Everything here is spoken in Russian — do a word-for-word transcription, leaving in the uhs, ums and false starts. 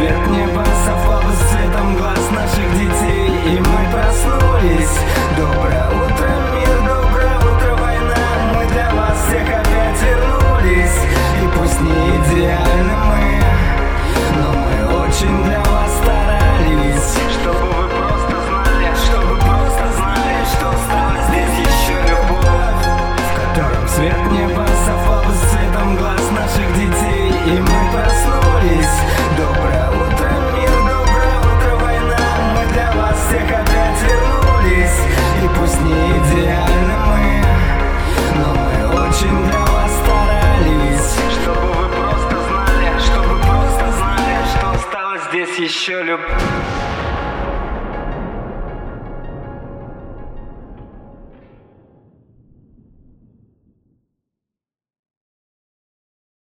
Цвет неба совпал с цветом глаз наших детей, и мы проснулись. Доброе утро, мир, доброе утро, война. Мы для вас всех опять вернулись. И пусть не идеальны мы, но мы очень для вас старались. Чтобы вы просто знали, чтобы просто знали, что осталась здесь еще любовь, в котором цвет неба совпал с цветом глаз наших детей, и мы проснулись. Доброе утро, мир, доброе утро, война. Мы для вас всех опять вернулись. И пусть не идеальны мы, но мы очень для вас старались. Чтобы вы просто знали, чтобы просто знали, что осталось здесь еще любовь.